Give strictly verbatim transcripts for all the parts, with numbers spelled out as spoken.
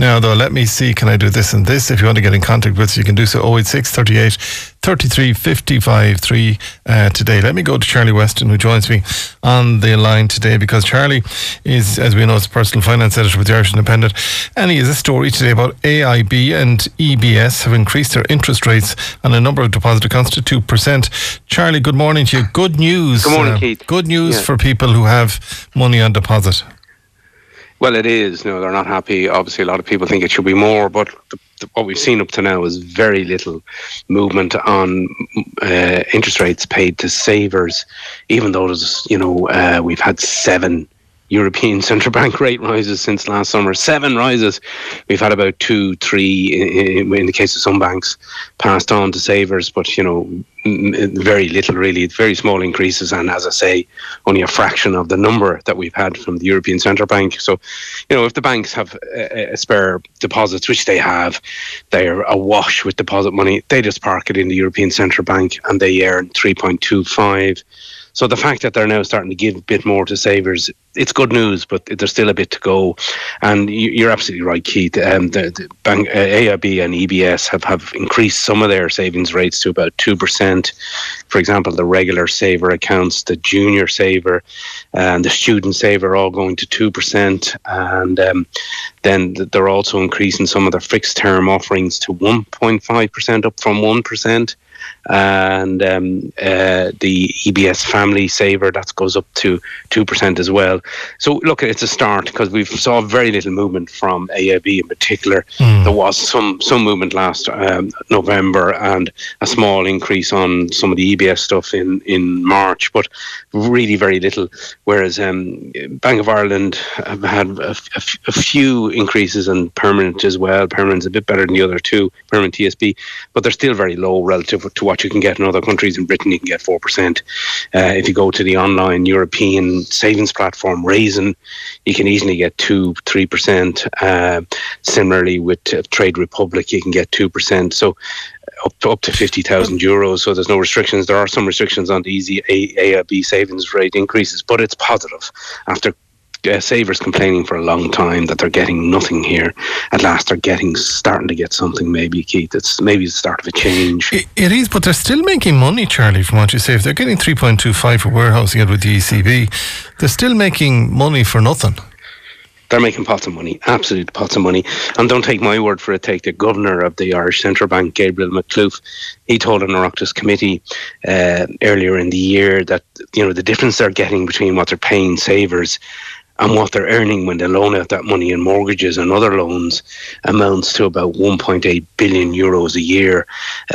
Now, though, let me see, can I do this and this? If you want to get in contact with us, you can do so oh eight six, thirty-eight, thirty-three, fifty-five, three uh, today. Let me go to Charlie Weston, who joins me on the line today, because Charlie is, as we know, is a personal finance editor with the Irish Independent, and he has a story today about A I B and E B S have increased their interest rates on a number of deposit accounts to two percent. Charlie, good morning to you. Good news. Good morning, uh, Keith. Good news yeah. for people who have money on deposit. Well, it is. No, they're not happy. Obviously, a lot of people think it should be more, but the, the, what we've seen up to now is very little movement on uh, interest rates paid to savers, even though there's, you know, uh, we've had seven European Central Bank rate rises since last summer. Seven rises. We've had about two, three, in, in the case of some banks, passed on to savers, but, you know, very little really, very small increases, and as I say, only a fraction of the number that we've had from the European Central Bank. So, you know, if the banks have a, a spare deposits, which they have, they're awash with deposit money, they just park it in the European Central Bank and they earn three point two five. So the fact that they're now starting to give a bit more to savers, it's good news, but there's still a bit to go. And you're absolutely right, Keith. Um, the, the bank, uh, A I B and E B S have, have increased some of their savings rates to about two percent. For example, the regular saver accounts, the junior saver and the student saver all going to two percent. And um, then they're also increasing some of their fixed term offerings to one point five percent, up from one percent. And um, uh, the E B S family saver, that goes up to two percent as well. So look, it's a start, because we've saw very little movement from A I B in particular. Mm. There was some some movement last um, November, and a small increase on some of the E B S stuff in, in March, but really very little. Whereas um, Bank of Ireland have had a, a, a few increases, and Permanent as well. Permanent's a bit better than the other two, Permanent T S B, but they're still very low relative to what you can get in other countries. In Britain, you can get four percent. Uh, if you go to the online European savings platform, Raisin, you can easily get two, three percent. Uh, similarly, with uh, Trade Republic, you can get two percent. So up to, up to fifty thousand euros. So there's no restrictions. There are some restrictions on the easy A I B savings rate increases, but it's positive. After Uh, savers complaining for a long time that they're getting nothing here, at last they're getting starting to get something. Maybe, Keith, it's maybe the start of a change. It, it is, but they're still making money, Charlie, from what you say. If they're getting three point two five for warehousing it with the E C B, they're still making money for nothing. They're making pots of money, absolute pots of money. And don't take my word for it, take the governor of the Irish Central Bank, Gabriel McClough. He told an Oireachtas committee uh, earlier in the year that, you know, the difference they're getting between what they're paying savers and what they're earning when they loan out that money in mortgages and other loans amounts to about one point eight billion euros a year.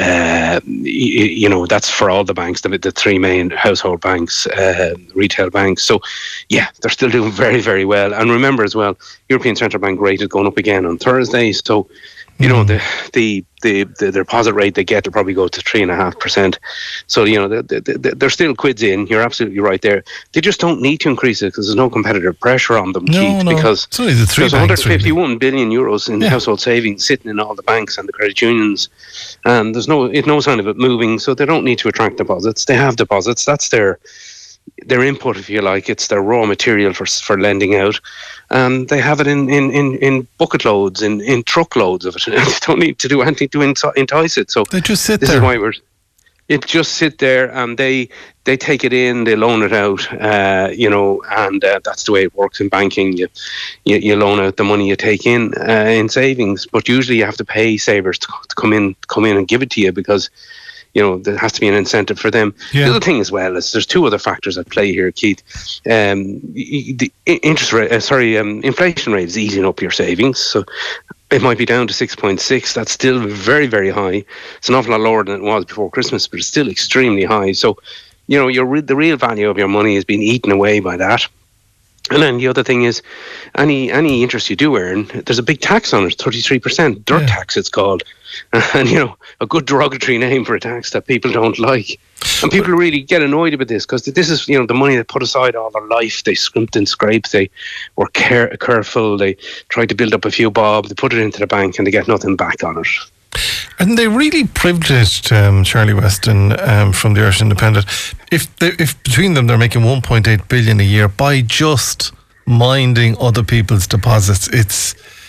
Uh, you, you know, that's for all the banks, the, the three main household banks, uh, retail banks. So, yeah, they're still doing very, very well. And remember as well, European Central Bank rate is going up again on Thursday. So, you know, the, the the the deposit rate they get will probably go to three and a half percent. So, you know, they, they, they're still quids in. You're absolutely right there. They just don't need to increase it because there's no competitive pressure on them, no, Keith, no. because the there's one hundred fifty-one really. billion euros in yeah. household savings sitting in all the banks and the credit unions, and there's no it no sign of it moving. So they don't need to attract deposits. They have deposits. That's their their input, if you like. It's their raw material for for lending out, and they have it in in, in, in bucket loads, in, in truckloads of it. They don't need to do anything to entice it. So they just sit this there. Is why we're it just sit there, and they they take it in, they loan it out, uh, you know, and uh, that's the way it works in banking. You, you you loan out the money you take in uh, in savings, but usually you have to pay savers to, to come in come in and give it to you, because, you know, there has to be an incentive for them. Yeah. The other thing as well is there's two other factors at play here, Keith. Um, the interest rate, uh, sorry, um, inflation rate is eating up your savings. So it might be down to six point six. That's still very, very high. It's an awful lot lower than it was before Christmas, but it's still extremely high. So, you know, your the real value of your money has been eaten away by that. And then the other thing is, any any interest you do earn, there's a big tax on it, thirty-three percent, dirt yeah. tax it's called. And, you know, a good derogatory name for a tax that people don't like. And people really get annoyed about this, because this is, you know, the money they put aside all their life. They scrimped and scraped, they were care- careful, they tried to build up a few bob, they put it into the bank, and they get nothing back on it. And they really privileged um, Charlie Weston um, from the Irish Independent. If they, if between them they're making one point eight billion a year by just minding other people's deposits, it's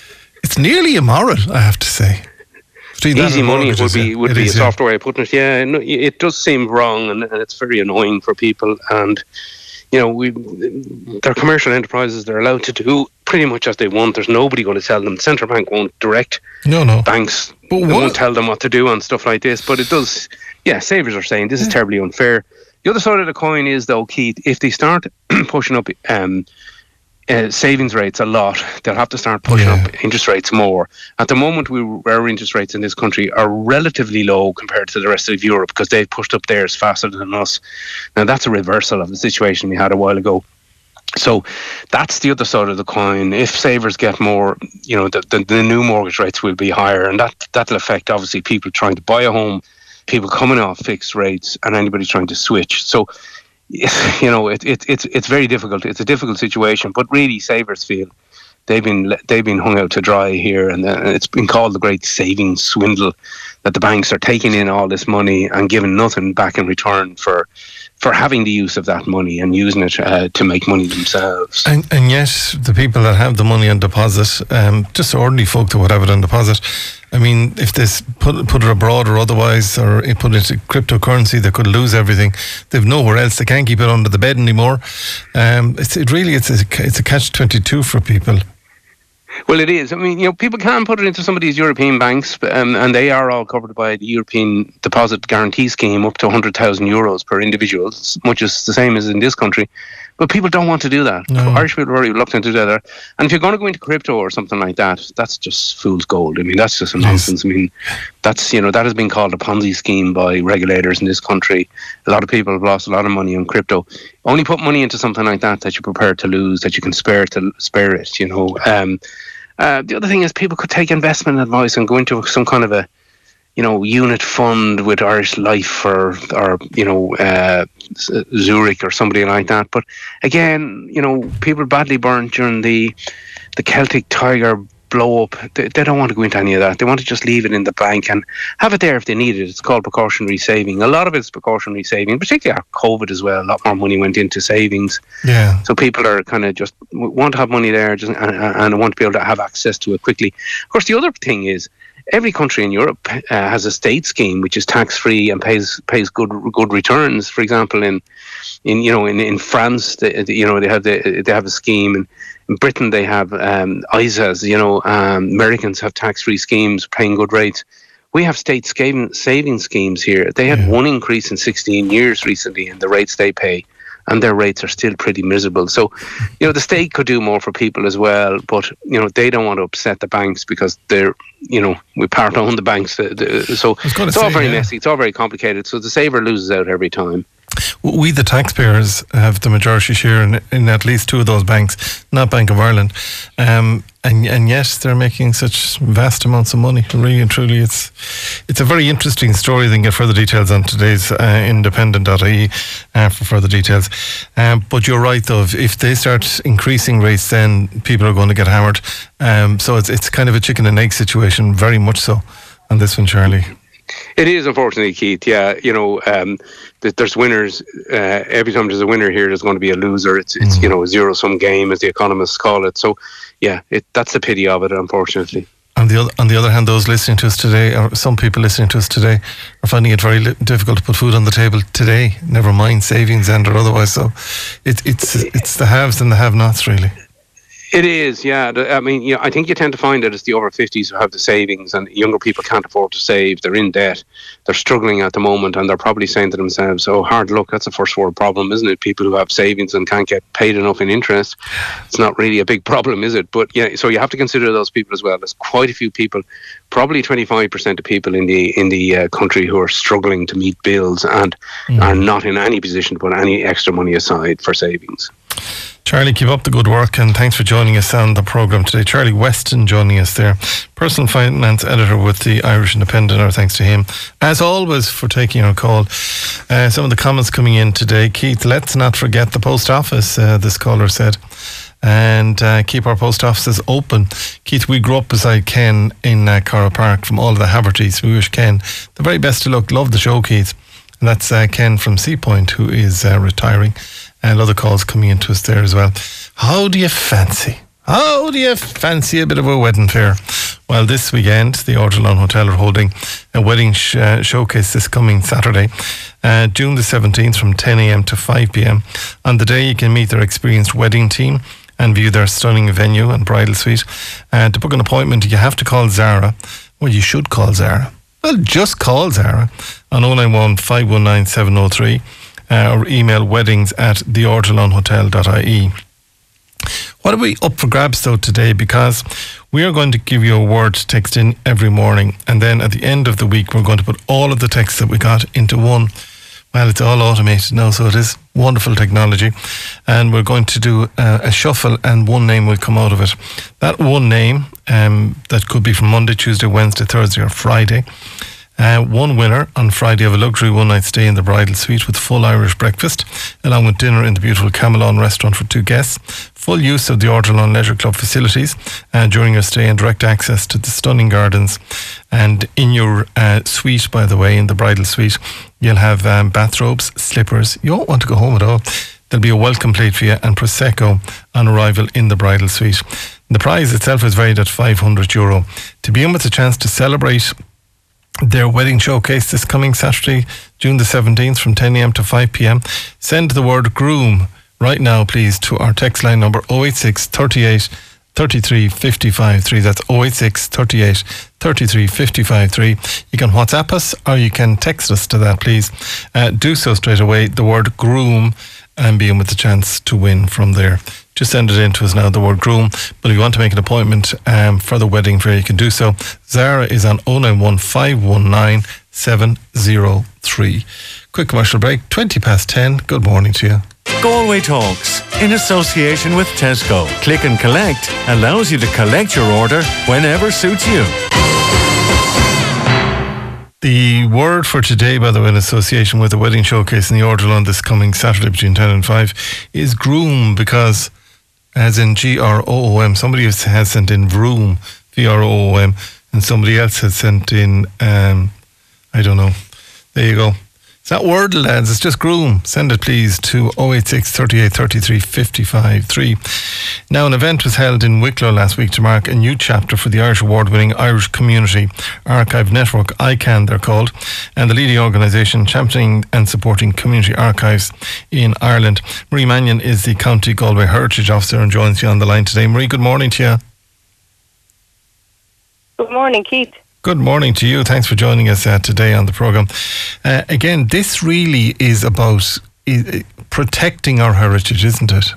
it's nearly immoral, I have to say. Easy money would be would it be is, a yeah. softer way of putting it. Yeah, no, it does seem wrong, and, and it's very annoying for people. And you know, we they're commercial enterprises; they're allowed to do pretty much as they want. There's nobody going to tell them. The central bank won't direct no, no. banks. But they what? won't tell them what to do on stuff like this. But it does. Yeah, savers are saying this is terribly unfair. The other side of the coin is, though, Keith, if they start pushing up um, uh, savings rates a lot, they'll have to start pushing Yeah. up interest rates more. At the moment, we, our interest rates in this country are relatively low compared to the rest of Europe because they've pushed up theirs faster than us. Now, that's a reversal of the situation we had a while ago. So that's the other side of the coin. If savers get more, you know, the, the, the new mortgage rates will be higher, and that, that'll affect, obviously, people trying to buy a home, people coming off fixed rates, and anybody trying to switch. So, you know, it, it, it's it's very difficult. It's a difficult situation, but really savers feel they've been they've been hung out to dry here, and it's been called the great savings swindle, that the banks are taking in all this money and giving nothing back in return for for having the use of that money and using it uh, to make money themselves. And, and yet, the people that have the money on deposit, um, just ordinary folk that would have it on deposit, I mean, if they put put it abroad or otherwise, or put it into cryptocurrency, they could lose everything. They've nowhere else. They can't keep it under the bed anymore. Um, it's it really it's a it's a catch twenty-two for people. Well, it is. I mean, you know, people can put it into some of these European banks, um, and they are all covered by the European Deposit Guarantee Scheme, up to one hundred thousand euros per individual, which is the same as in this country. But people don't want to do that. No. Irish people are very reluctant to do that. And if you're going to go into crypto or something like that, that's just fool's gold. I mean, that's just a nonsense. I mean, that's, you know, that has been called a Ponzi scheme by regulators in this country. A lot of people have lost a lot of money on crypto. Only put money into something like that that you're prepared to lose, that you can spare to spare it, you know. Um, uh, the other thing is people could take investment advice and go into some kind of a, you know, unit fund with Irish Life or, or you know, uh, Zurich or somebody like that. But again, you know, people badly burnt during the the Celtic Tiger blow up. They, they don't want to go into any of that. They want to just leave it in the bank and have it there if they need it. It's called precautionary saving. A lot of it's precautionary saving, particularly after COVID as well. A lot more money went into savings. Yeah. So people are kind of just want to have money there just, and, and want to be able to have access to it quickly. Of course, the other thing is, every country in Europe uh, has a state scheme which is tax free and pays pays good good returns. For example, in in you know in, in France, they, you know they have the, they have a scheme. In, in Britain, they have um, I S As. You know, um, Americans have tax free schemes paying good rates. We have state saving saving schemes here. They had yeah. one increase in sixteen years recently in the rates they pay, and their rates are still pretty miserable. So, you know, the state could do more for people as well, but, you know, they don't want to upset the banks because they're, you know, we part own the banks. So it's say, all very yeah. messy. It's all very complicated. So the saver loses out every time. We, the taxpayers, have the majority share in, in at least two of those banks, not Bank of Ireland. Um, and and yet they're making such vast amounts of money. Really and truly, it's it's a very interesting story. They can get further details on today's uh, independent dot I E uh, for further details. Um, but you're right, though. If, if they start increasing rates, then people are going to get hammered. Um, so it's it's kind of a chicken and egg situation, very much so, on this one, Charlie. It is, unfortunately, Keith. Yeah, you know, um, th- there's winners. Uh, every time there's a winner here, there's going to be a loser. It's, it's mm. you know, a zero-sum game, as the economists call it. So, yeah, it, that's the pity of it, unfortunately. On the, other, on the other hand, those listening to us today, or some people listening to us today, are finding it very li- difficult to put food on the table today, never mind savings and or otherwise. So it, it's it's the haves and the have-nots, really. It is, yeah. I mean, you know, I think you tend to find that it's the over fifties who have the savings, and younger people can't afford to save. They're in debt. They're struggling at the moment, and they're probably saying to themselves, oh, hard luck, that's a first world problem, isn't it? People who have savings and can't get paid enough in interest. It's not really a big problem, is it? But yeah, so you have to consider those people as well. There's quite a few people, probably twenty-five percent of people in the in the uh, country who are struggling to meet bills and mm. are not in any position to put any extra money aside for savings. Charlie, keep up the good work, and thanks for joining us on the programme today. Charlie Weston joining us there, personal finance editor with the Irish Independent. Our thanks to him, as always, for taking our call. Uh, some of the comments coming in today. Keith, let's not forget the post office, uh, this caller said, and uh, keep our post offices open. Keith, we grew up beside Ken in uh, Carroll Park from all of the Havertys. We wish Ken the very best of luck. Love the show, Keith. And that's uh, Ken from Sea Point, who is uh, retiring. And other calls coming into us there as well. How do you fancy, How do you fancy a bit of a wedding fair? Well, this weekend, the Ortolan Hotel are holding a wedding sh- uh, showcase this coming Saturday, uh, June the seventeenth from ten a.m. to five p.m. On the day, you can meet their experienced wedding team and view their stunning venue and bridal suite. Uh, to book an appointment, you have to call Zara. Well, you should call Zara. Well, just call Zara on oh nine one, five one nine, seven oh three uh, or email weddings at the ortolan hotel dot I E. What are we up for grabs though today? Because we are going to give you a word to text in every morning, and then at the end of the week we're going to put all of the texts that we got into one. Well, it's all automated now, so it is wonderful technology, and we're going to do uh, a shuffle, and one name will come out of it. That one name, um, that could be from Monday, Tuesday, Wednesday, Thursday or Friday. Uh, one winner on Friday of a luxury one-night stay in the bridal suite with full Irish breakfast, along with dinner in the beautiful Camelon restaurant for two guests, full use of the Ortolan Leisure Club facilities uh, during your stay, and direct access to the stunning gardens. And in your uh, suite, by the way, in the bridal suite, you'll have um, bathrobes, slippers. You won't want to go home at all. There'll be a welcome plate for you and Prosecco on arrival in the bridal suite. The prize itself is valued at five hundred euro. To be in with a chance to celebrate their wedding showcase this coming Saturday, June the seventeenth from ten a.m. to five p.m. Send the word groom right now, please, to our text line number oh eight six, thirty-eight, thirty-three, fifty-five three. That's oh eight six, thirty-eight, thirty-three, fifty-five three. You can WhatsApp us or you can text us to that, please. Uh, do so straight away, the word groom, and be in with the chance to win from there. Just send it in to us now, the word groom. But if you want to make an appointment um, for the wedding fair, you can do so. Zara is on oh nine one, five one nine, seven oh three. Quick commercial break, twenty past ten. Good morning to you. Galway Talks, in association with Tesco. Click and Collect allows you to collect your order whenever suits you. The word for today, by the way, in association with the wedding showcase in the Ortolan this coming Saturday between ten and five, is groom, because as in G R O O M, somebody has sent in vroom, V R O O M, and somebody else has sent in, um, I don't know. There you go. It's not wordle, lads, it's just groom. Send it, please, to oh eight six, thirty-eight, thirty-three, fifty-five three. Now, an event was held in Wicklow last week to mark a new chapter for the Irish award-winning Irish Community Archive Network, I CAN they're called, and the leading organisation championing and supporting community archives in Ireland. Marie Mannion is the County Galway Heritage Officer and joins you on the line today. Marie, good morning to you. Good morning, Keith. Good morning to you. Thanks for joining us uh, today on the programme. Uh, again, this really is about uh, protecting our heritage, isn't it?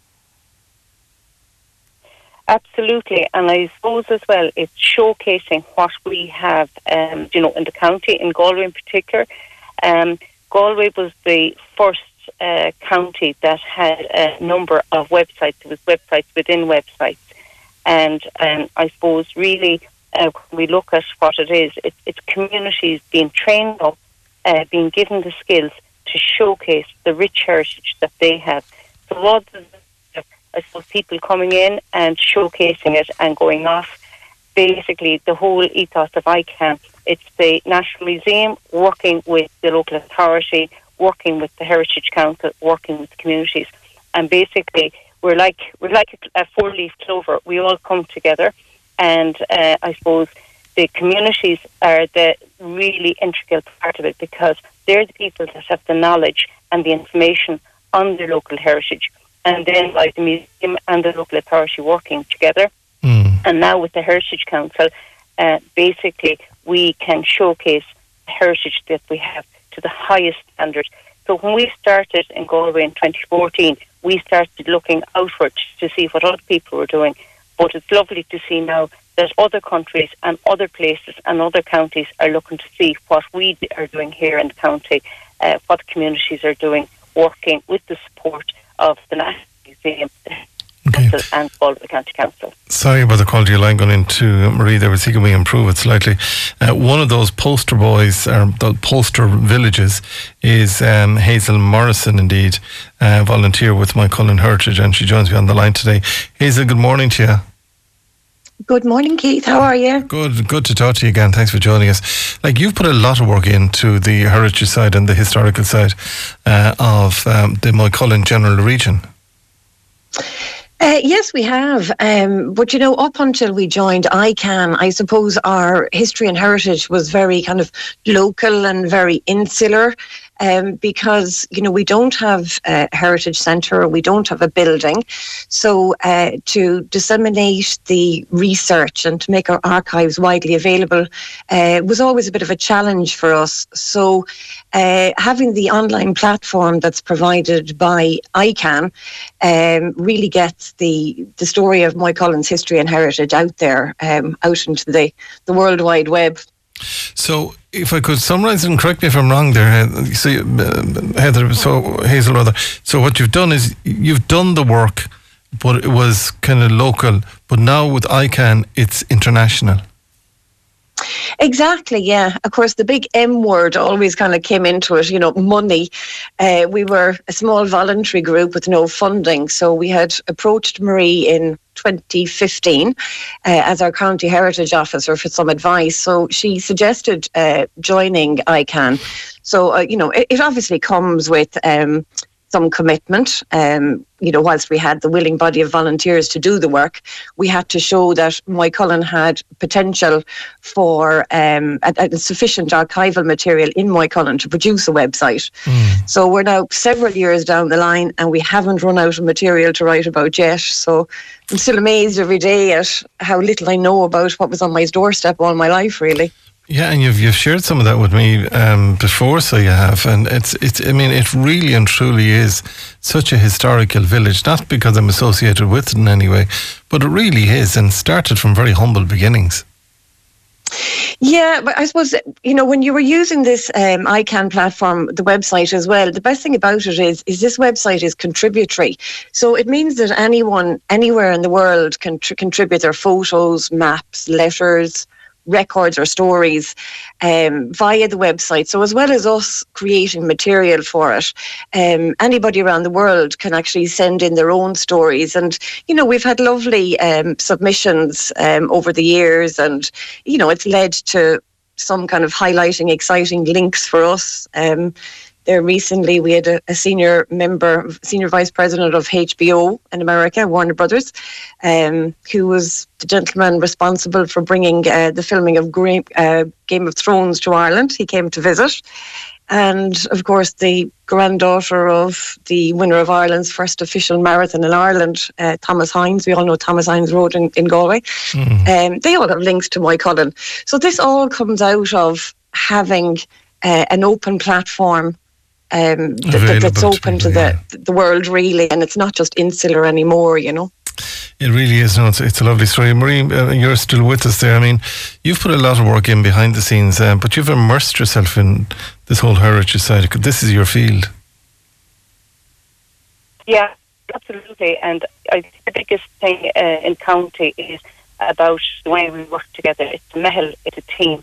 Absolutely, and I suppose as well it's showcasing what we have, um, you know, in the county, in Galway in particular. Um, Galway was the first uh, county that had a number of websites. It was websites within websites, and um, I suppose really uh, when we look at what it is, it, it's communities being trained up, uh, being given the skills to showcase the rich heritage that they have. So rather than I suppose people coming in and showcasing it and going off, basically the whole ethos of I CAN, it's the National Museum working with the local authority, working with the Heritage Council, working with the communities, and basically we're like we're like a four-leaf clover. We all come together, and uh, I suppose the communities are the really integral part of it, because they're the people that have the knowledge and the information on their local heritage. And then like the museum and the local authority working together. Mm. And now with the Heritage Council, uh, basically we can showcase the heritage that we have to the highest standard. So when we started in Galway in twenty fourteen, we started looking outward to see what other people were doing. But it's lovely to see now that other countries and other places and other counties are looking to see what we are doing here in the county, uh, what communities are doing, working with the support of the National Museum okay. and Galway County Council. Sorry about the quality of line going into Marie there. We're seeing we improve it slightly. Uh, one of those poster boys, or the poster villages, is um, Hazel Morrison, indeed, uh, volunteer with My Cullen Heritage, and she joins me on the line today. Hazel, good morning to you. Good morning, Keith. How are you? Good, good to talk to you again. Thanks for joining us. Like, you've put a lot of work into the heritage side and the historical side uh, of um, the Moycullen General Region. Uh, yes, we have. Um, but, you know, up until we joined I CAN, I suppose our history and heritage was very kind of local and very insular. Um, because, you know, we don't have a heritage centre, we don't have a building. So uh, to disseminate the research and to make our archives widely available uh, was always a bit of a challenge for us. So uh, having the online platform that's provided by I CAN um, really gets the, the story of Moycullen's history and heritage out there, um, out into the, the World Wide Web. So, if I could summarise and correct me if I'm wrong there, see, uh, Heather, so Hazel, rather. So, what you've done is you've done the work, but it was kind of local. But now with I CAN, it's international. Exactly, yeah. Of course, the big M word always kind of came into it, you know, money. Uh, we were a small voluntary group with no funding. So we had approached Marie in twenty fifteen uh, as our county heritage officer for some advice. So she suggested uh, joining I CAN. So, uh, you know, it, it obviously comes with um, some commitment. Um, you know, whilst we had the willing body of volunteers to do the work, we had to show that Moycullen had potential for um, a, a sufficient archival material in Moycullen to produce a website. Mm. So we're now several years down the line and we haven't run out of material to write about yet. So I'm still amazed every day at how little I know about what was on my doorstep all my life, really. Yeah, and you've you've shared some of that with me um, before, so you have, and it's it's. I mean, it really and truly is such a historical village. Not because I'm associated with it in any way, but it really is, and started from very humble beginnings. Yeah, but I suppose, you know, when you were using this um, I CAN platform, the website as well, the best thing about it is, is this website is contributory. So it means that anyone, anywhere in the world can tr- contribute their photos, maps, letters, records or stories um, via the website. So as well as us creating material for it, um, anybody around the world can actually send in their own stories. And, you know, we've had lovely um, submissions um, over the years, and, you know, it's led to some kind of highlighting exciting links for us. Um, There recently, we had a, a senior member, senior vice president of H B O in America, Warner Brothers, um, who was the gentleman responsible for bringing uh, the filming of Gra- uh, Game of Thrones to Ireland. He came to visit. And, of course, the granddaughter of the winner of Ireland's first official marathon in Ireland, uh, Thomas Hines. We all know Thomas Hines Road in, in Galway. Mm. Um, they all have links to Moycullen. So this all comes out of having uh, an open platform Um, that, that, that's open to, to the, yeah. the world, really, and it's not just insular anymore, you know. It really is. No, it's, it's a lovely story. Marie, uh, you're still with us there. I mean, you've put a lot of work in behind the scenes, um, but you've immersed yourself in this whole heritage side. This is your field. Yeah, absolutely. And I think the biggest thing uh, in county is about the way we work together. It's a mehel, it's a team.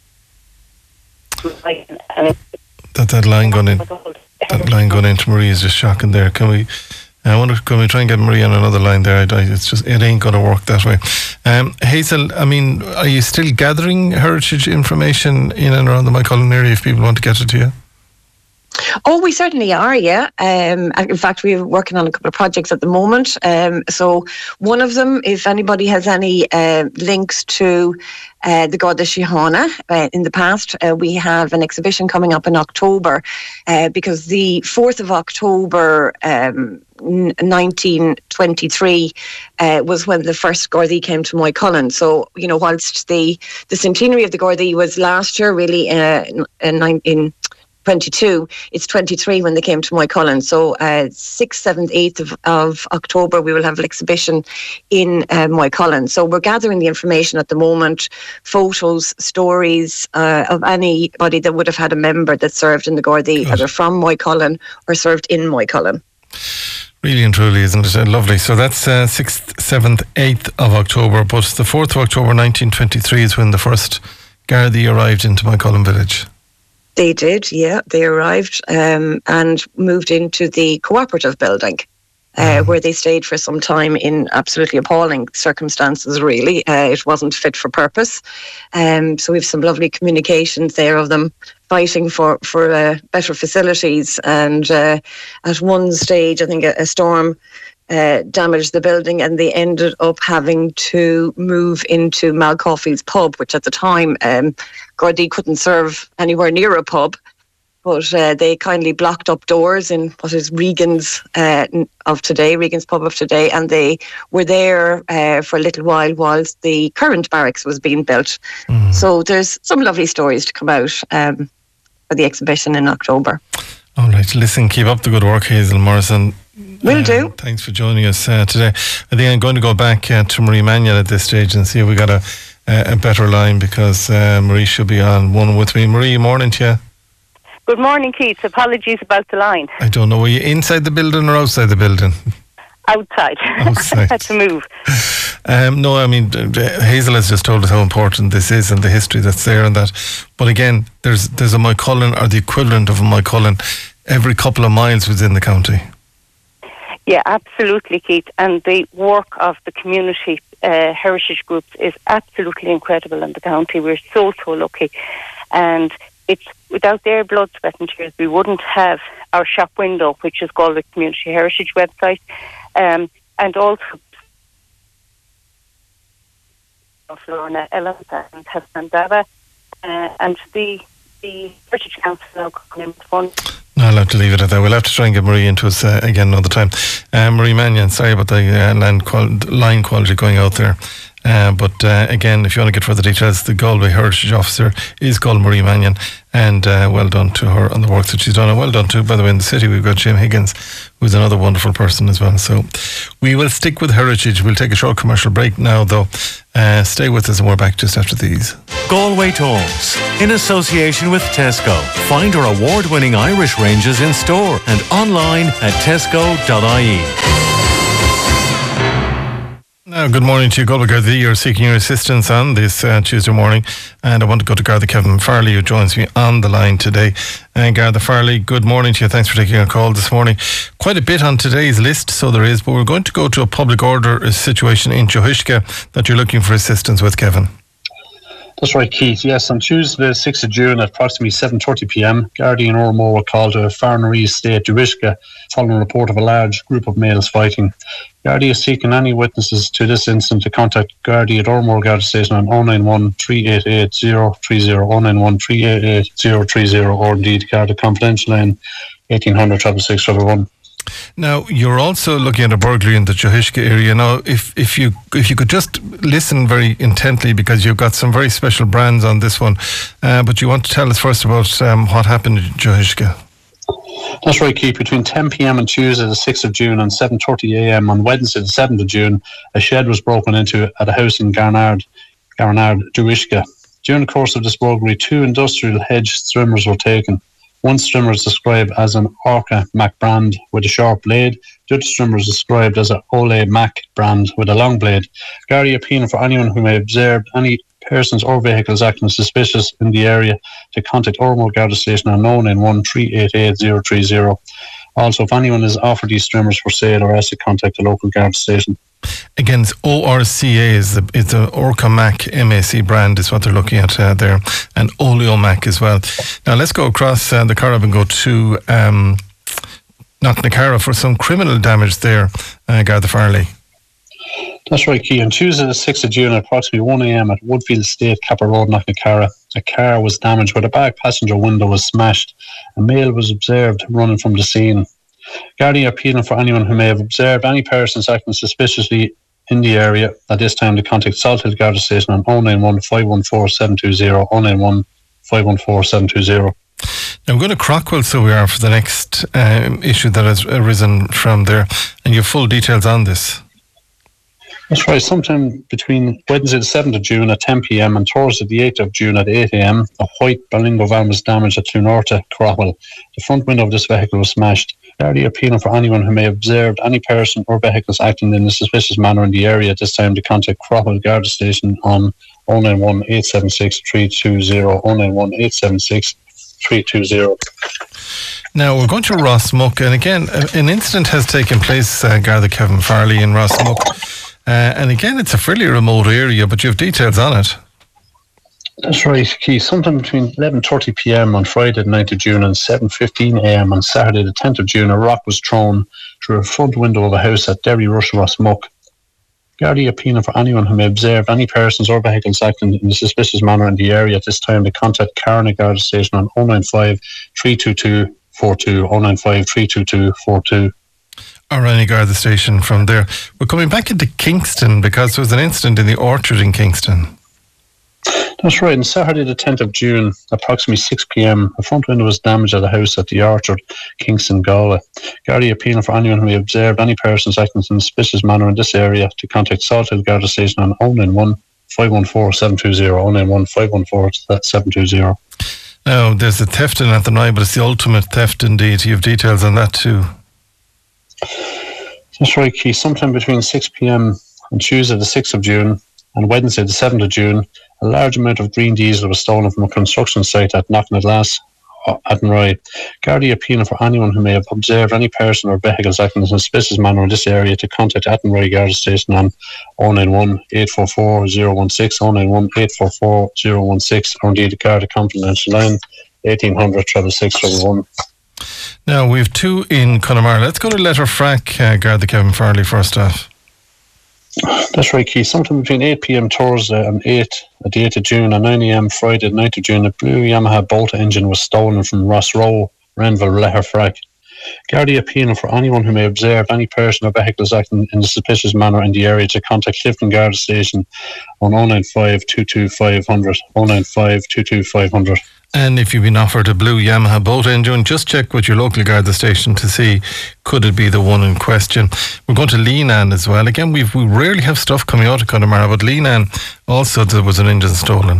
And it's That that line going in, that line going into Marie is just shocking. There, can we? I wonder, can we try and get Marie on another line there? I, I, it's just, it ain't going to work that way. Um, Hazel, I mean, are you still gathering heritage information in and around the Moycullen area if people want to get it to you? Oh, we certainly are, yeah. Um, in fact, we're working on a couple of projects at the moment. Um, so one of them, if anybody has any uh, links to uh, the goddess Shihana uh, in the past, uh, we have an exhibition coming up in October uh, because the fourth of October um, nineteen twenty-three uh, was when the first Gardaí came to Moycullen. So, you know, whilst the, the centenary of the Gardaí was last year, really, uh, in, in twenty-two, it's twenty-three when they came to Moycullen. So uh, sixth, seventh, eighth of, of October, we will have an exhibition in uh, Moycullen. So we're gathering the information at the moment, photos, stories uh, of anybody that would have had a member that served in the Gardaí, either from Moycullen or served in Moycullen. Really and truly, isn't it? Lovely. So that's uh, sixth, seventh, eighth of October, but the fourth of October nineteen twenty-three is when the first Gardaí arrived into Moycullen village. They did, yeah. They arrived um, and moved into the cooperative building, uh, mm. where they stayed for some time in absolutely appalling circumstances, really. Uh, it wasn't fit for purpose. Um, so we have some lovely communications there of them fighting for, for uh, better facilities. And uh, at one stage, I think a, a storm uh, damaged the building, and they ended up having to move into Mal Caulfield's pub, which at the time um, Gardaí couldn't serve anywhere near a pub. But uh, they kindly blocked up doors in what is Regan's uh, of today, Regan's pub of today, and they were there uh, for a little while whilst the current barracks was being built. Mm. So there's some lovely stories to come out um, for the exhibition in October. All right, listen, keep up the good work, Hazel Morrison. Will uh, do. Thanks for joining us uh, today. I think I'm going to go back uh, to Marie Mannion at this stage and see if we got a, a better line, because uh, Marie should be on one with me. Marie, morning to you. Good morning, Keith. Apologies about the line. I don't know, were you inside the building or outside the building? Outside. Outside. Had to move. Um, no, I mean, Hazel has just told us how important this is and the history that's there and that. But again, there's there's a Moycullen, or the equivalent of a Moycullen, every couple of miles within the county. Yeah, absolutely, Keith. And the work of the community uh, heritage groups is absolutely incredible in the county. We're so, so lucky. And it's without their blood, sweat and tears, we wouldn't have our shop window, which is called the Community Heritage website, um, and also Lorna Ellen and Hassan Dava, uh, and the the Heritage Council now coming in with funds. No, I'll have to leave it at that. We'll have to try and get Marie into us uh, again another time. Uh, Marie Mannion, sorry about the uh, land qual- line quality going out there. Uh, but uh, again, if you want to get further details, the Galway Heritage Officer is called Marie Mannion, and uh, well done to her on the work that she's done. And well done too, by the way, in the city we've got Jim Higgins, who's another wonderful person as well. So we will stick with heritage. We'll take a short commercial break now, though. Uh, stay with us and we're back just after these. Galway Tours, in association with Tesco. Find our award-winning Irish ranges in store and online at tesco dot I E. Now, good morning to you, Galway Gardaí. You're seeking your assistance on this uh, Tuesday morning, and I want to go to Garda Kevin Farley, who joins me on the line today. And Garda Farley, good morning to you. Thanks for taking a call this morning. Quite a bit on today's list, so there is, but we're going to go to a public order situation in Drohišťa that you're looking for assistance with, Kevin. That's right, Keith. Yes, on Tuesday, the sixth of June at approximately seven thirty p.m, Gardaí and Ormeau were called to Farnaby Estate, Drohišťa, following a report of a large group of males fighting. Gardaí is seeking any witnesses to this incident to contact Gardaí at Ormeau Garda Station on oh nine one, three eight eight, zero three zero, oh nine one, three eight eight, zero three zero, or indeed Garda Confidential Line eighteen hundred, six six six, one. Now, you're also looking at a burglary in the Drohišťa area. Now, if, if you if you could just listen very intently, because you've got some very special brands on this one, uh, but you want to tell us first about um, what happened in Drohišťa. That's right, Keith. Between ten p.m. on Tuesday, the sixth of June, and seven thirty a.m. on Wednesday, the seventh of June, a shed was broken into at a house in Garnard, Garnard, Drohišťa. During the course of this burglary, two industrial hedge trimmers were taken. One strimmer is described as an Orca Mac brand with a sharp blade. The other strimmer is described as an Ole Mac brand with a long blade. Gardaí appealing for anyone who may have observed any persons or vehicles acting suspicious in the area to contact Ormeau Garda Station on oh nine one, three eight eight, zero three zero. Also, if anyone is offered these streamers for sale or has to contact the local Garda Station. Again, it's O R C A is the it's the Orca Mac M A C brand is what they're looking at uh, there, and Oleo Mac as well. Now let's go across uh, the Carib and go to um, Knocknacarra for some criminal damage there, uh, Garda Farley. That's right, Key. On Tuesday, the sixth of June, at approximately one a.m. at Woodfield Estate, Capper Road, Knocknacarra, a car was damaged where the back passenger window was smashed. A male was observed running from the scene. Gardaí appealing for anyone who may have observed any persons acting suspiciously in the area at this time to contact Salthill Garda Station on oh nine one, five one four, seven two zero, oh nine one, five one four, seven two zero. Now we're going to Crockwell, so we are, for the next um, issue that has arisen from there, and you have full details on this. That's right. Sometime between Wednesday the seventh of June at ten p.m. and Thursday the eighth of June at eight a.m, a white Berlingo van was damaged at Clonurta, Crockwell. The front window of this vehicle was smashed. Gardaí appealing for anyone who may have observed any person or vehicles acting in a suspicious manner in the area at this time to contact Crockwell Garda Station on oh nine one, eight seven six, three two zero, oh nine one, eight seven six, three two zero. Now we're going to Rossmuck, and again an incident has taken place, uh, Garda Kevin Farley, in Rossmuck. Uh, and again, it's a fairly remote area, but you have details on it. That's right, Keith. Sometime between eleven thirty p.m. on Friday the ninth of June and seven fifteen a.m. on Saturday the tenth of June, a rock was thrown through a front window of a house at Derry Rush Rossmuck. Gardaí appealing for anyone who may observe any persons or vehicles acting in a suspicious manner in the area at this time to contact Carna Garda Station on oh nine five, three two two, four two, oh nine five, three two two, four two. Or any Garda Station from there. We're coming back into Kingston because there was an incident in the Orchard in Kingston. That's right. On Saturday the tenth of June, approximately six p.m, a front window was damaged at a house at the Orchard, Kingston, Galway. Gardaí appealing for anyone who may observe any persons acting in a suspicious manner in this area to contact Salthill Garda Station on oh nine one, five one four, seven two zero, oh nine one, five one four, seven two zero. Now, there's a theft in Athenry, but it's the ultimate theft indeed. You have details on that too. That's right, Keith. Sometime between six p.m. on Tuesday the sixth of June and Wednesday the seventh of June, a large amount of green diesel was stolen from a construction site at Knocknaglass, Athenry. Gardaí appealing for anyone who may have observed any person or vehicles acting in a suspicious manner in this area to contact Athenry Garda Station on oh nine one, eight four four, oh one six, oh nine one, eight four four, oh one six, or indeed the Garda Confidential line, eighteen hundred, six six six one. Now, we have two in Connemara. Let's go to Letterfrack, uh, Garda Kevin Farley first off. That's right, Keith. Sometime between eight p.m. Thursday and eight at the eighth of June and nine a.m. Friday the ninth of June, a blue Yamaha Bolt engine was stolen from Ross Row, Renville, Letterfrack. Gardaí appealing for anyone who may observe any person or vehicles acting in a suspicious manner in the area to contact Clifton Garda Station on oh nine five, two two five zero zero, oh nine five, two two five zero zero. And if you've been offered a blue Yamaha Bolt engine, just check with your local Garda station to see could it be the one in question. We're going to Leenan as well. Again, we've, we rarely have stuff coming out of Connemara, but Leenan also there was an engine stolen.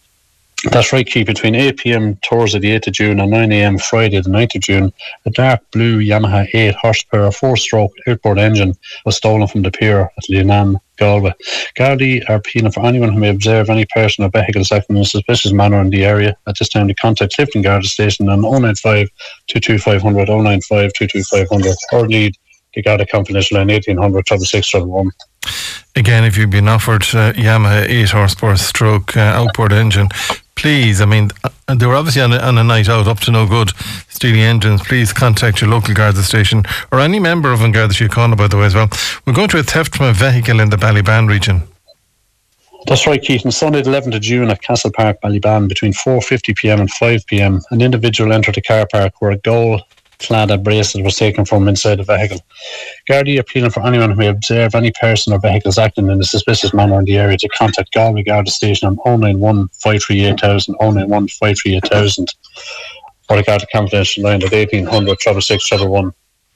That's right, Keith. Between eight p.m. Thursday the eighth of June and nine a.m. Friday the ninth of June, a dark blue Yamaha eight horsepower four-stroke outboard engine was stolen from the pier at Leenan, Galway. Gardaí are appealing for anyone who may observe any person or vehicles acting in a suspicious manner in the area at this time to contact Clifton Garda Station on oh nine five, two two five zero zero, oh nine five, two two five zero zero, or lead the Garda Confidential line eighteen hundred, six six six one. Again, if you've been offered uh, Yamaha eight horsepower stroke uh, outboard engine, please, I mean, uh, they were obviously on a, on a night out, up to no good, stealing engines. Please contact your local Garda station or any member of an Garda Síochána, by the way, as well. We're going to a theft from a vehicle in the Ballyban region. That's right, Keith. On Sunday the eleventh of June at Castle Park, Ballyban, between four fifty p.m. and five p.m, an individual entered the car park where a gold clad bracelet was taken from inside the vehicle. Gardaí appealing for anyone who may observe any person or vehicles acting in a suspicious manner in the area to contact Galway Garda Station on oh nine one, five three eight thousand, oh nine one, five three eight thousand, or the Garda Confidential line at eighteen hundred, six six six one.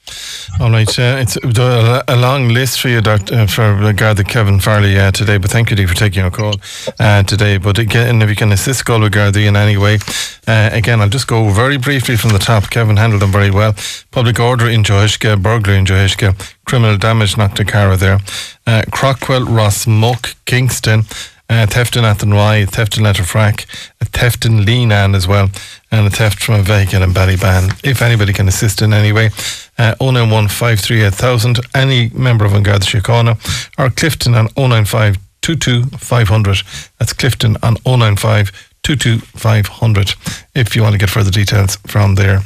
All right, uh, it's a long list for you, Doctor, uh, for Garda Kevin Farley uh, today, but thank you, Dee, for taking your call uh, today. But again, if you can assist Galway Gardaí in any way, uh, again, I'll just go very briefly from the top. Kevin handled them very well. Public order in Droghishka, burglary in Droghishka, criminal damage, Knocknacara there, uh, Crockwell, Rossmuck, Kingston, Uh, theft in Athenry, theft in Letterfrack, a theft in Leenan as well, and a theft from a vehicle in Ballyban. If anybody can assist in any way, uh, oh nine one, five three eight thousand, any member of an Garda Síochána, or Clifton on oh nine five, two two five zero zero. That's Clifton on oh nine five, two two five zero zero if you want to get further details from there.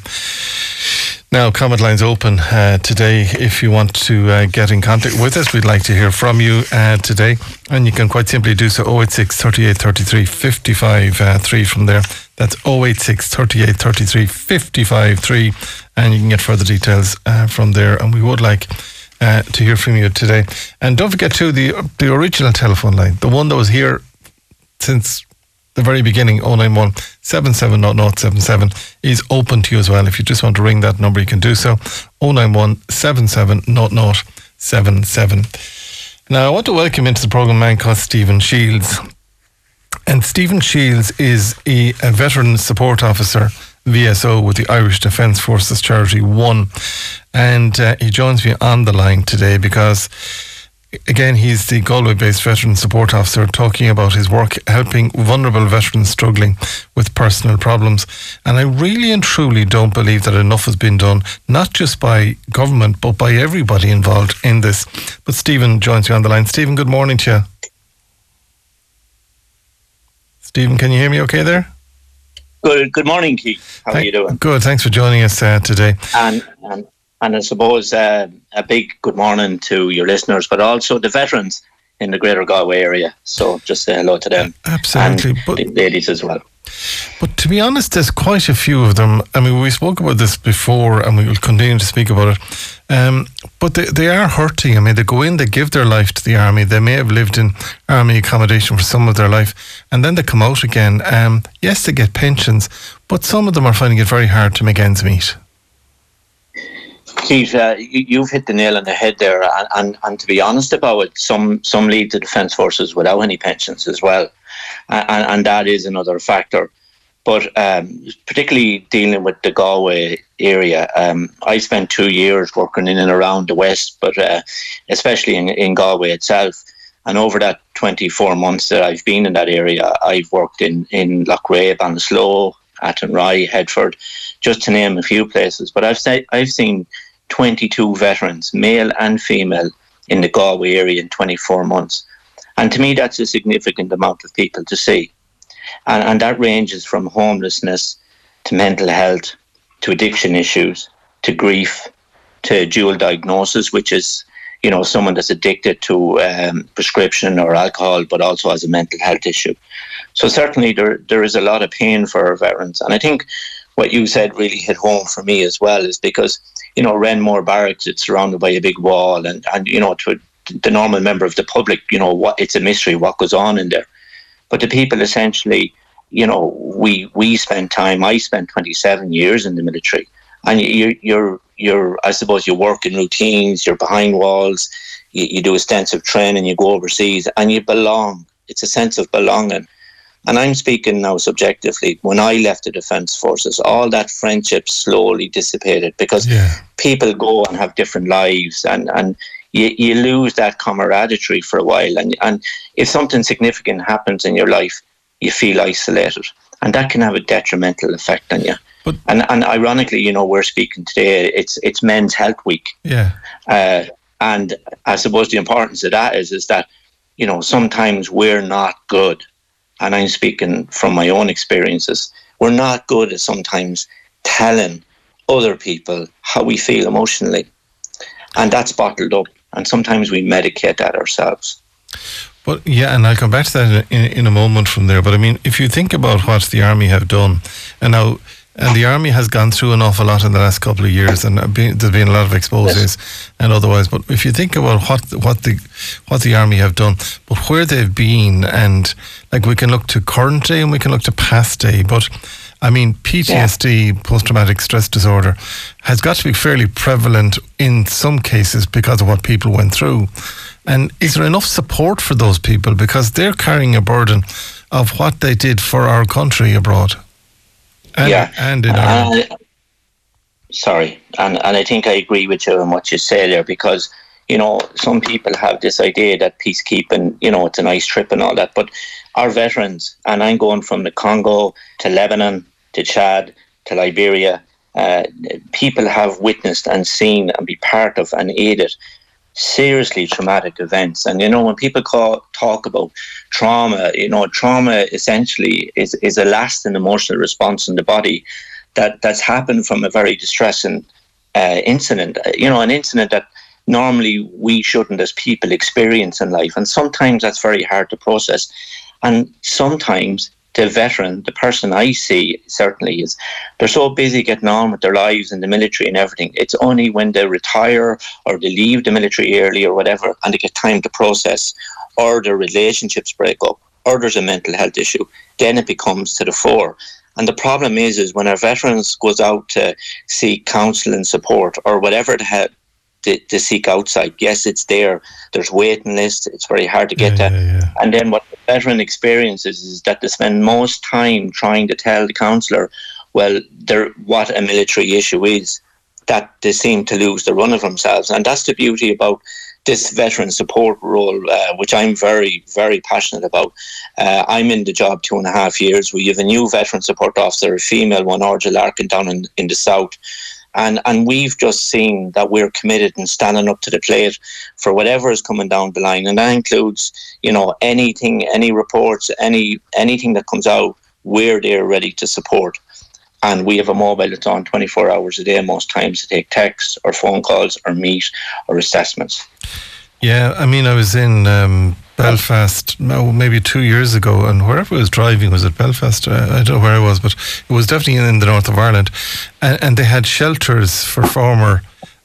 Now, comment lines open uh, today. If you want to uh, get in contact with us, we'd like to hear from you uh, today. And you can quite simply do so oh eight six, thirty-eight, thirty-three, fifty-five, uh, three from there. That's oh eight six, thirty-eight, thirty-three, fifty-five, three. And you can get further details uh, from there. And we would like uh, to hear from you today. And don't forget too, the, the original telephone line, the one that was here since the very beginning, oh nine one, seven seven zero zero seven seven, is open to you as well. If you just want to ring that number, you can do so. oh nine one, seven seven zero zero seven seven. Now, I want to welcome into the programme a man called Stephen Shields. And Stephen Shields is a, a veteran support officer, V S O, with the Irish Defence Forces Charity One. And uh, he joins me on the line today because, again, he's the Galway-based veteran support officer talking about his work helping vulnerable veterans struggling with personal problems. And I really and truly don't believe that enough has been done, not just by government, but by everybody involved in this. But Stephen joins me on the line. Stephen, good morning to you. Stephen, can you hear me okay there? Good Good morning, Keith. How Thank, are you doing? Good, thanks for joining us uh, today. And, and and I suppose uh, a big good morning to your listeners, but also the veterans in the Greater Galway area. So just say hello to them. Absolutely. And but, the ladies as well. But to be honest, there's quite a few of them. I mean, we spoke about this before and we will continue to speak about it. Um, but they, they are hurting. I mean, they go in, they give their life to the army. They may have lived in army accommodation for some of their life and then they come out again. Um, yes, they get pensions, but some of them are finding it very hard to make ends meet. Keith, uh, you've hit the nail on the head there. And, and, and to be honest about it, some, some leave the Defence Forces without any pensions as well. And, and that is another factor. But um, particularly dealing with the Galway area, um, I spent two years working in and around the West, but uh, especially in, in Galway itself. And over that twenty-four months that I've been in that area, I've worked in, in Loughrea, Ballinasloe, Athenry, Headford, just to name a few places. But I've, say, I've seen twenty-two veterans, male and female, in the Galway area in twenty-four months. And to me, that's a significant amount of people to see. And, and that ranges from homelessness to mental health, to addiction issues, to grief, to dual diagnosis, which is, you know, someone that's addicted to um, prescription or alcohol, but also has a mental health issue. So certainly there there is a lot of pain for our veterans. And I think what you said really hit home for me as well, is because, you know, Renmore Barracks, it's surrounded by a big wall, and, and you know, to the normal member of the public, you know, what it's a mystery what goes on in there. But the people essentially, you know, we we spend time, I spent twenty-seven years in the military, and you, you're, you're, I suppose you work in routines, you're behind walls, you, you do extensive training, you go overseas, and you belong. It's a sense of belonging. And I'm speaking now subjectively. When I left the Defence Forces, all that friendship slowly dissipated because Yeah. people go and have different lives, and, and you, you lose that camaraderie for a while. And, and if something significant happens in your life, you feel isolated. And that can have a detrimental effect on you. But, And and ironically, you know, we're speaking today, it's it's Men's Health Week. yeah. Uh, and I suppose the importance of that is, is that, you know, sometimes we're not good. And I'm speaking from my own experiences. We're not good at sometimes telling other people how we feel emotionally. And that's bottled up. And sometimes we medicate that ourselves. But yeah, and I'll come back to that in, in, in a moment from there. But I mean, if you think about what the army have done, and now, and the army has gone through an awful lot in the last couple of years, and been, there's been a lot of exposes yes. and otherwise. But if you think about what what the what the army have done, but where they've been, and like we can look to current day and we can look to past day, but I mean, P T S D, yeah. post-traumatic stress disorder, has got to be fairly prevalent in some cases because of what people went through. And is there enough support for those people? Because they're carrying a burden of what they did for our country abroad. And, yeah. And in Ireland. Uh, sorry. And, and I think I agree with you on what you say there, because, you know, some people have this idea that peacekeeping, you know, it's a nice trip and all that. But our veterans, and I'm going from the Congo to Lebanon, to Chad, to Liberia, uh, people have witnessed and seen and be part of and aided seriously traumatic events. And, you know, when people call, talk about trauma, you know, trauma essentially is, is a lasting emotional response in the body that, that's happened from a very distressing uh, incident, you know, an incident that normally we shouldn't as people experience in life. And sometimes that's very hard to process. And sometimes the veteran, the person I see certainly is, they're so busy getting on with their lives in the military and everything. It's only when they retire or they leave the military early or whatever, and they get time to process, or their relationships break up, or there's a mental health issue, then it becomes to the fore. And the problem is, is when our veterans goes out to seek counsel and support or whatever the hell, To, to seek outside. Yes, it's there. There's waiting lists. It's very hard to get yeah, that. Yeah, yeah. And then what the veteran experiences is that they spend most time trying to tell the counsellor, well, they're, what a military issue is, that they seem to lose the run of themselves. And that's the beauty about this veteran support role, uh, which I'm very, very passionate about. Uh, I'm in the job two and a half years. We have a new veteran support officer, a female one, Orja Larkin, down in, in the south. And and we've just seen that we're committed and standing up to the plate for whatever is coming down the line. And that includes, you know, anything, any reports, any anything that comes out, we're there ready to support. And we have a mobile that's on twenty-four hours a day most times to take texts or phone calls or meet or assessments. Yeah, I mean, I was in um, Belfast no, maybe two years ago, and wherever I was driving, was it Belfast? Uh, I don't know where I was, but it was definitely in the north of Ireland. And, and they had shelters for former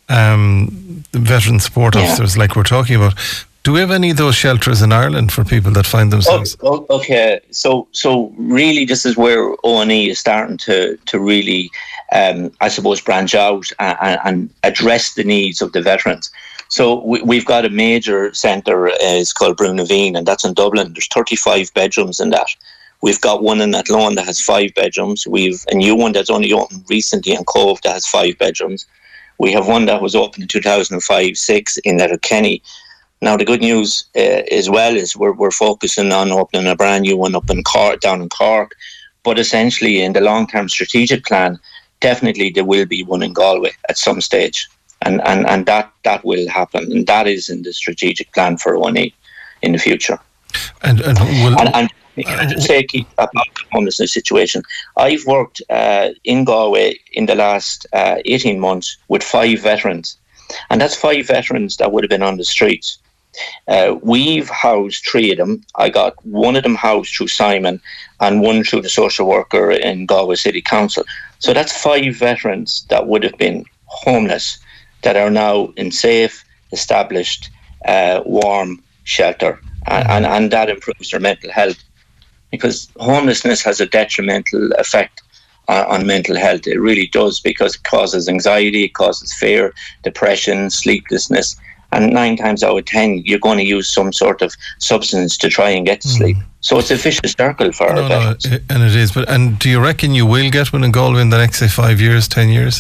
um, veteran support officers, yeah. like we're talking about. Do we have any of those shelters in Ireland for people that find themselves? Oh, okay, so so really, this is where O N E is starting to to really, um, I suppose, branch out and, and address the needs of the veterans. So we, we've got a major centre, uh, it's called Brunaveen, and that's in Dublin. There's thirty-five bedrooms in that. We've got one in Athlone that has five bedrooms. We've a new one that's only opened recently in Cove that has five bedrooms. We have one that was opened in two thousand five six in Letterkenny. Now, the good news uh, as well is we're, we're focusing on opening a brand new one up in Cork, down in Cork. But essentially, in the long-term strategic plan, definitely there will be one in Galway at some stage. And and, and that, that will happen. And that is in the strategic plan for O N E in the future. And and, will, and, and can I just say, Keith, about the homelessness situation? I've worked uh, in Galway in the last uh, eighteen months with five veterans. And that's five veterans that would have been on the streets. Uh, we've housed three of them. I got one of them housed through Simon and one through the social worker in Galway City Council. So that's five veterans that would have been homeless that are now in safe, established, uh, warm shelter. And, and, and that improves their mental health, because homelessness has a detrimental effect on, on mental health. It really does, because it causes anxiety, it causes fear, depression, sleeplessness. And nine times out of ten, you're going to use some sort of substance to try and get to sleep. Mm. So it's a vicious circle for no, our no, veterans. It, and it is. But and do you reckon you will get one in Galway in the next, say, five years, ten years?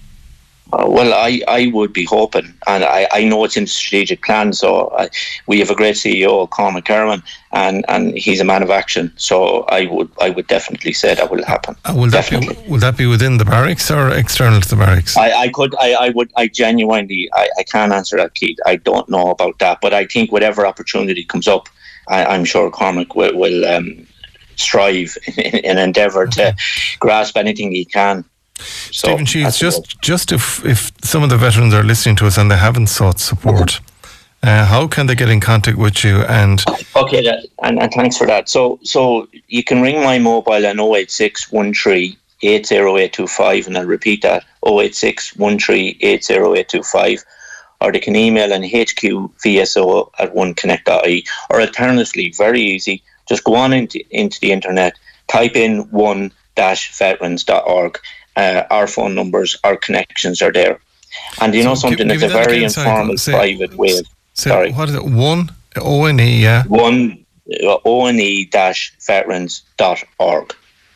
Uh, well, I, I would be hoping, and I, I know it's in the strategic plan. So I, we have a great C E O, Cormac Kerman, and, and he's a man of action. So I would I would definitely say that will happen. Uh, will that definitely. be will that be within the barracks or external to the barracks? I, I could I, I would I genuinely I, I can't answer that, Keith. I don't know about that, but I think whatever opportunity comes up, I, I'm sure Cormac will, will um, strive in, in endeavour okay. to grasp anything he can. So, Stephen Sheets, just just if if some of the veterans are listening to us and they haven't sought support, uh, how can they get in contact with you? And okay, that, and, and thanks for that. So so you can ring my mobile on oh eight six one three eight zero eight two five, and I'll repeat that, oh eight six one three eight zero eight two five, or they can email on h q v s o at one connect dot i e, or alternatively, very easy, just go on into, into the internet, type in one dash veterans dot org. Uh, our phone numbers, our connections are there. And you know so something, give, give it's a very again, informal, sorry, private way. Say, sorry. What is it? One, O N E, yeah? One, uh, O N E dash veterans dot org.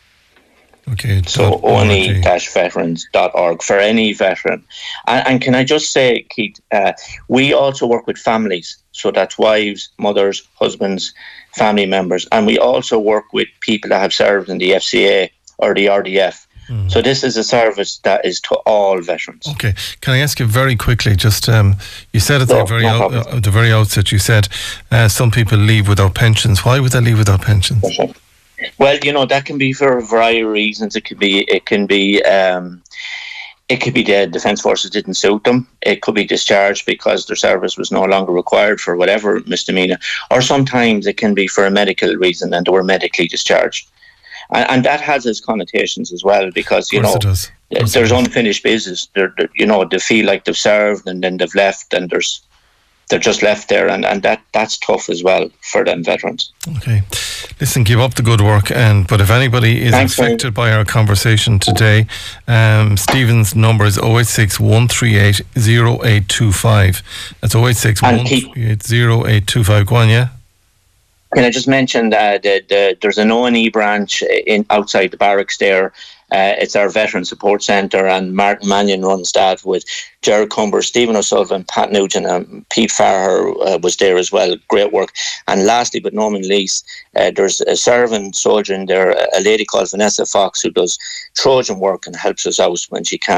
Okay. So O N E dash veterans dot org for any veteran. And, and can I just say, Keith, uh, we also work with families. So that's wives, mothers, husbands, family members. And we also work with people that have served in the F C A or the R D F. Mm. So this is a service that is to all veterans. Okay. Can I ask you very quickly, just um, you said at, no, the, very no out, uh, the very outset, you said uh, some people leave without pensions. Why would they leave without pensions? Okay. Well, you know, that can be for a variety of reasons. It could be, it can be, um, it could be the Defence Forces didn't suit them. It could be discharged because their service was no longer required for whatever misdemeanor. Or sometimes it can be for a medical reason and they were medically discharged. And, and that has its connotations as well, because, you know, there's unfinished business. They're, they're, you know, they feel like they've served and then they've left, and there's they're just left there, and, and that, that's tough as well for them veterans. Okay. Listen, keep up the good work. And but if anybody is Thanks, affected man. by our conversation today, um, Stephen's number is oh eight six one three eight oh eight two five. That's oh eight six one three eight oh eight two five. Go on, yeah? Can I just mention that the, the, there's an O N E branch in outside the barracks there. Uh, it's our Veteran Support Centre, and Martin Mannion runs that with Gerard Cumber, Stephen O'Sullivan, Pat Nugent, and Pete Farrer uh, was there as well. Great work. And lastly, but not least, uh, there's a serving soldier in there, a lady called Vanessa Fox, who does Trojan work and helps us out when she can.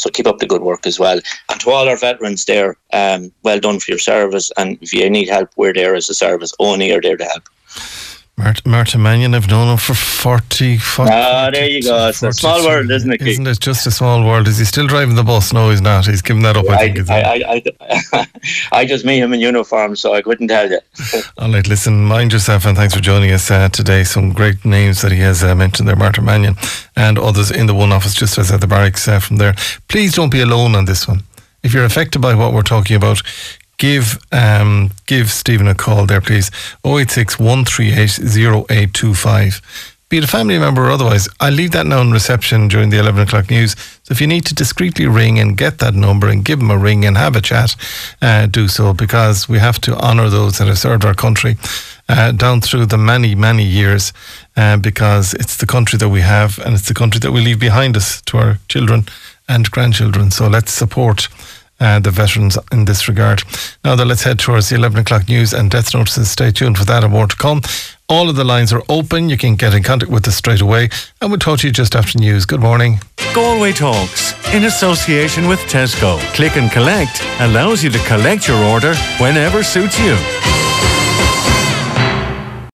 So keep up the good work as well. And to all our veterans there, um, well done for your service. And if you need help, we're there as a service. Only are there to help. Martin, Martin Mannion, I've known him for forty, forty Ah, there you go. It's a small world, isn't it, Keith? Isn't it just a small world? Is he still driving the bus? No, he's not. He's given that up, I, I think. I, I, I, I just meet him in uniform, so I couldn't tell you. All right, listen, mind yourself, and thanks for joining us uh, today. Some great names that he has uh, mentioned there, Martin Mannion, and others in the one office just outside the barracks uh, from there. Please don't be alone on this one. If you're affected by what we're talking about, Give um, give Stephen a call there, please. oh eight six, one three eight, oh eight two five. Be it a family member or otherwise. I'll leave that now in reception during the eleven o'clock news. So if you need to discreetly ring and get that number and give them a ring and have a chat, uh, do so, because we have to honour those that have served our country uh, down through the many, many years, uh, because it's the country that we have and it's the country that we leave behind us to our children and grandchildren. So let's support Uh, the veterans in this regard. Now then, let's head towards the eleven o'clock news and death notices. Stay tuned for that and more to come. All of the lines are open. You can get in contact with us straight away, and we'll talk to you just after news. Good morning. Galway Talks, in association with Tesco. Click and Collect allows you to collect your order whenever suits you.